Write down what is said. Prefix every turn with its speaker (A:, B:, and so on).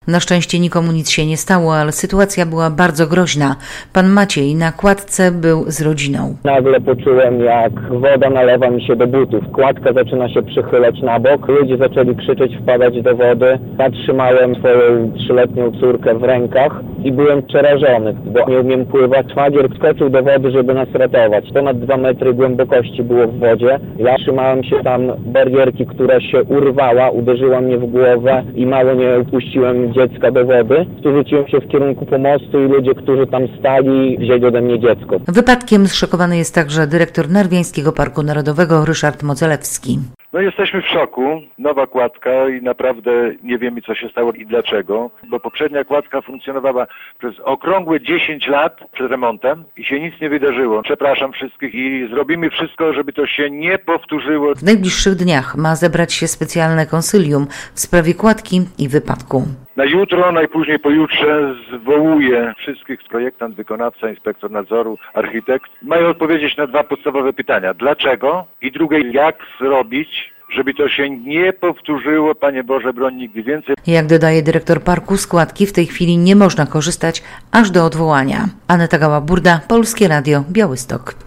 A: Na szczęście nikomu nic się nie stało, ale sytuacja była bardzo groźna. Pan Maciej na kładce był z rodziną.
B: Nagle poczułem, jak woda nalewa mi się do butów. Kładka zaczyna się przychylać na bok. Ludzie zaczęli krzyczeć, wpadać do wody. Ja trzymałem swoją 3-letnią córkę w rękach i byłem przerażony, bo nie umiem pływać. Szwagier wskoczył do wody, żeby nas ratować. Ponad 2 metry głębokości było w wodzie. Ja trzymałem się tam barierki, która się urwała, uderzyła mnie w głowę i mało nie wpuściłem dziecka do wody. Tu rzuciłem się w kierunku pomostu i ludzie, którzy tam stali, wzięli ode mnie dziecko.
A: Wypadkiem zszokowany jest także dyrektor Narwiańskiego Parku Narodowego Ryszard Modzelewski.
C: No jesteśmy w szoku. Nowa kładka i naprawdę nie wiemy, co się stało i dlaczego, bo poprzednia kładka funkcjonowała przez okrągłe 10 lat przed remontem i się nic nie wydarzyło. Przepraszam wszystkich i zrobimy wszystko, żeby to się nie powtórzyło.
A: W najbliższych dniach ma zebrać się specjalne konsylium w sprawie kładki i wypadku.
C: Na jutro, najpóźniej pojutrze zwołuję wszystkich, projektant, wykonawca, inspektor nadzoru, architekt. Mają odpowiedzieć na 2 podstawowe pytania. Dlaczego? I drugie, jak zrobić, żeby to się nie powtórzyło, Panie Boże, broń nigdy więcej.
A: Jak dodaje dyrektor parku, z kładki w tej chwili nie można korzystać aż do odwołania. Aneta Gała-Burda, Polskie Radio, Białystok.